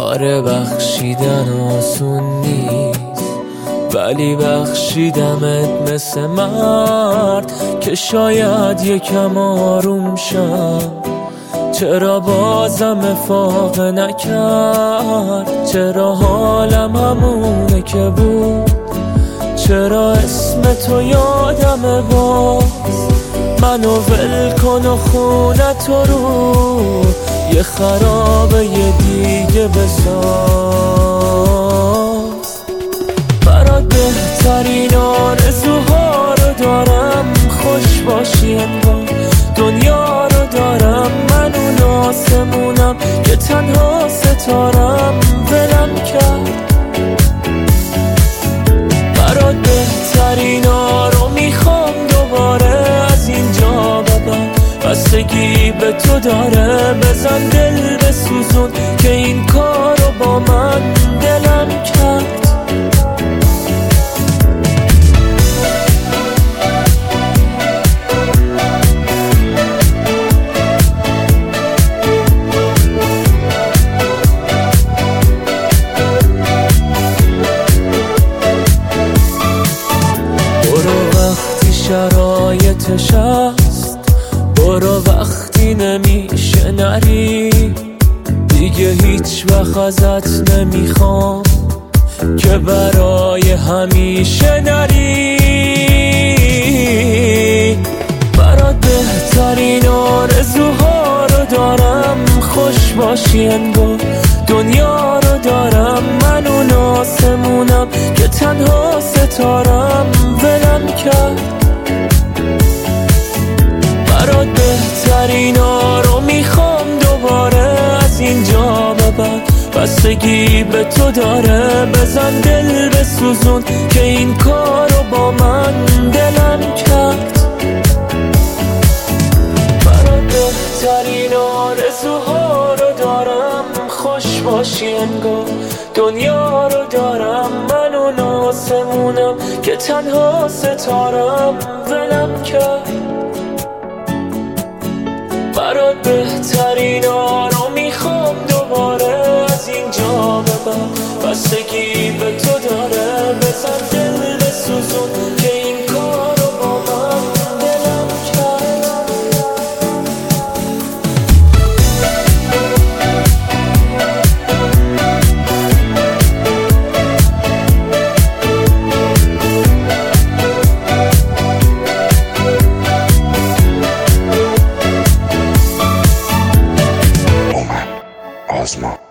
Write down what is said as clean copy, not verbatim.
آره بخشیدن آسون نیست، ولی بخشیدمت مثل مرد که شاید یکم آروم شم. چرا بازم افاقه نکرد؟ چرا حالم همونه که بود؟ چرا اسم تو یادم باز؟ منو ول کن و خونه تو رو یه خرابه یه دیگه بساز. برات بهترین آرزوها رو دارم، خوش باشی انگار دنیا رو دارم. من اون آسمونم که تنها ستارم ولم کرد. برات بهترین ها رو میخوام دوباره از اینجا به بعد. بستگی به تو داره، بزن دل بسوزون که این کارو با من دلم کرد. شرایطش هست، برو وقتی نمیشه نری. دیگه هیچ وقت ازت نمیخوام که برای همیشه نری. برات بهترین آرزوها رو دارم، خوش باشی انگار دنیا رو دارم. من اون آسمونم که تنها ستارم ولم کرد. برات بهترین ها رو میخوام دوباره از اینجا به بعد. بستگی به تو داره، بزن دل بسوزون که این کارو با من دلم کرد. برات بهترین آرزوها رو دارم، خوش باشی انگار دنیا رو دارم. من اون آسمونم که تنها ستارم ولم کرد. برات بهترین ها رو میخوام دوباره از اینجا به بعد. بستگی به تو داره، بزن دل بسوزون که این کارو با من دلم کرد. Ozma.